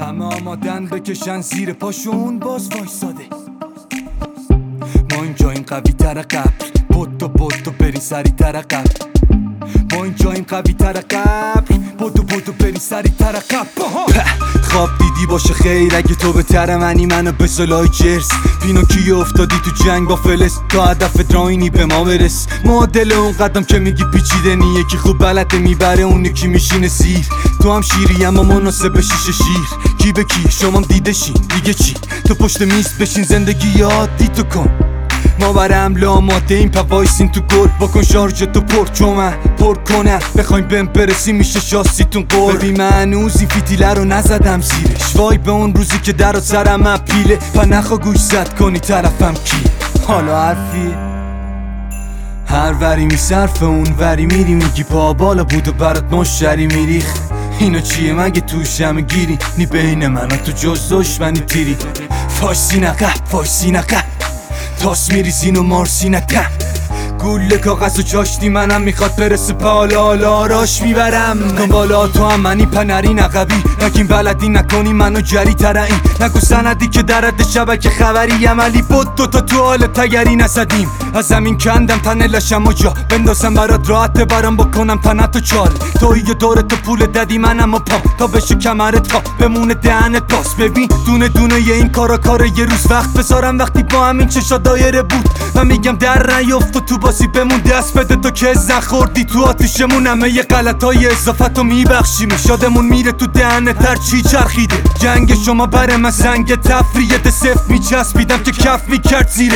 همه آمادن بکشن زیر پاشون باز وایساده. ما اینجاییم قوی تر قبل، پتو بری سری تر قبل. ما اینجاییم قوی تر قبل، پتو بری سری تر قبل. خواب دیدی باشه خیر اگه تو بهتر منی، منو به سلای جرس پینوکیو افتادی تو جنگ با فلس، تا هدف دراینی به ما برس. معادل اون قدم که میگی پیچیده نی، یکی خوب بلده میبره اون یکی میشینه سیر. تو هم شیری اما مناسب شیشه شیر، کی به کی شما دیده شین دیگه چی. تو پشت میز بشین زندگی عادی تو کن، ما برای حمله آماده این پوایسین تو گل. بکن شارژ تو پر چومن پر کنن، بخوایم بهم برسی میشه شاستیتون قول. ببین من هنوز این فیتیله رو نزدم زیرش، وای به اون روزی که در و سرم اپیله. پا نخوا گوش زد کنی طرفم کی، حالا حرفی هر وری میصرف اون وری میری، میگی پا بالا بود و برات مشتری میریخ. اینا چیه مگه توش همه گیری، نی بین من و تو جز دشمنی تیری. فایسی نقب فایسی نقب، تاس میریزین و مارسی نتم. گوله کاغذ و چاشتی منم میخواد برسه پالا، حالا آراش میبرم. کن بالا تو هم منی پنری نقبی، نگیم بلدی نکنی منو جری ترعی. نگو سندی که درد شبکه خبری عملی بود، دوتا تو حال تگری نزدیم. از زمین کندم تنه لشم و جا بندازم برات راحته برام بکنم تنت و چال. توی دورت پول ددی منم و پام تا بشه کمرت تا بمونه دهنت باز. ببین دونه دونه یه این کارا کاره یه روز وقت بذارم وقتی با همین چشا دایره بود. من میگم در نیفت و تو بازی بمون، دست بده تو که از نخوردی تو آتیشمون. همه یه غلطای اضافتو میبخشیم، شادمون میره تو دهنت هر چی چرخیده. جنگ شما بره من زنگ تفریه، ده صفت میچسبیدم که کف میکرد زیره.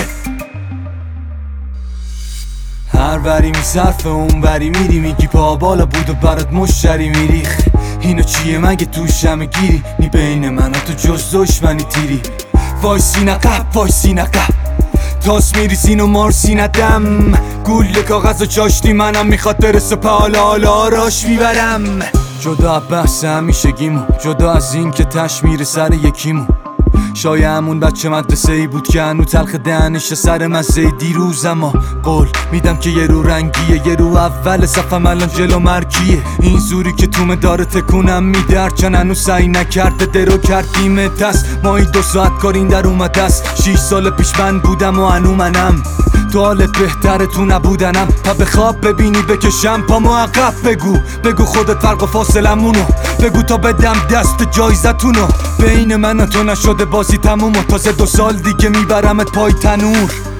هر وری میصرف اون وری میری، میگی پا بالا بود و برات مشتری میریخ. اینو چیه مگه توش همه گیری، نی بین من و تو جز دشمنی تیری. وایسی نقب وایسی نقب، تاس میریزین و مارسی ندم. گوله کاغذ و چاشتی منم میخواد برسه پالا، حالا آراش میبرم. جدا بحث همیشگیمون، جدا از این که تش میره سر یکیمون. شاید همون بچه مدرسه ای بود که هنو تلخ دهنش سر مزه دیروز. اما قول میدم که یه رو رنگیه، یه رو اول صفم الان جلو مرگیه. این زوری که تومه داره تکونم میده، هرچن هنو سعی نکرده درو کردیم دست. ما این 2 ساعت کار این در اومده است، 6 سال پیش من بودم و هنو منم. تو حالت بهتره تو نبودنم، تا به خواب ببینی بکشم پامو عقب. بگو خودت فرق و فاصلمونو، بگو تا بدم دست جایزتونو. بین من و تو نشده بازی تموم و تازه 2 سال دیگه میبرمت پای تنور.